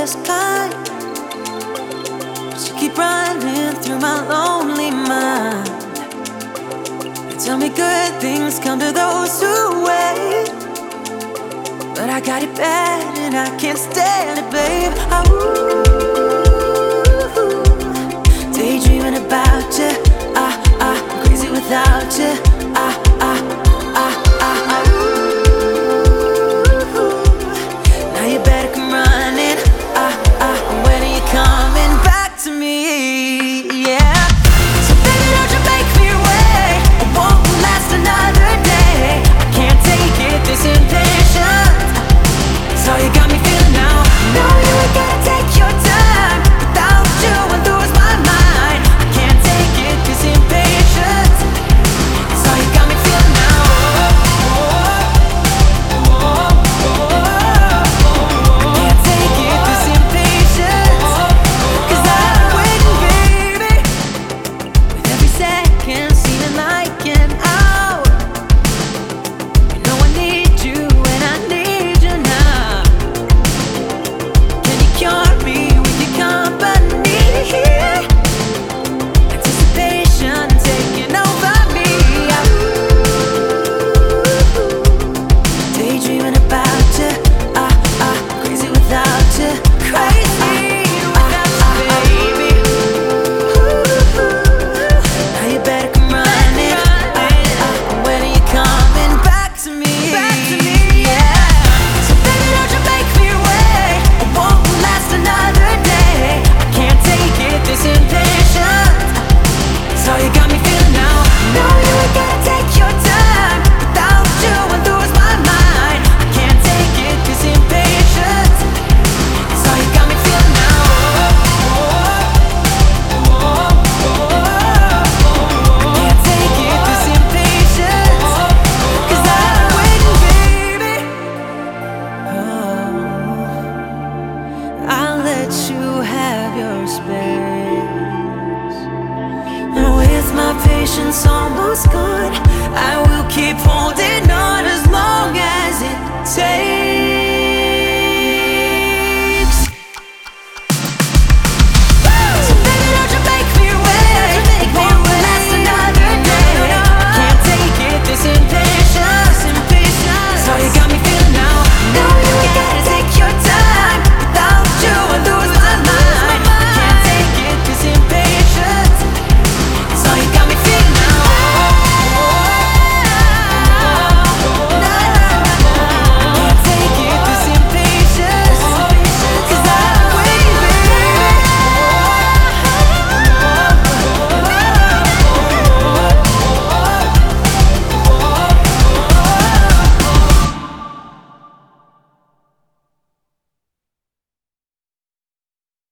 best kind, but you keep running through my lonely mind. You tell me good things come to those who wait, but I got it bad and I can't stand it, babe. Daydreaming about you, I'm crazy without you. Now you better come running. When are you coming back to me? Yeah. So baby, don't you make me wait. It won't last another day. I can't take it, this impatience. That's all you got me feeling now. No, you ain't gotta take your time. Without you, I lose my mind. I can't take it, this impatience. That's all you got me feeling now. Can't take it, this impatience. 'Cause I'm waiting, baby, with every second seeming like an hour. You know I need you and I need you now. Can you cure me with your company? Anticipation taking over me. Daydreaming about you, crazy without you. Crazy without you, baby. Now you better come running. When are you coming back to me? Yeah. So baby, don't you make me wait. It won't last another day. I can't take it, this impatience. That's all you got me feeling now. No, you ain't gotta take your time. Without you, I lose my mind. I can't take it, this impatience. That's all you got me feeling now. Can't take it, this impatience. 'Cause I'm waiting, baby. I'll let you have your space. And with my patience almost gone, I will keep holding on as long as it takes.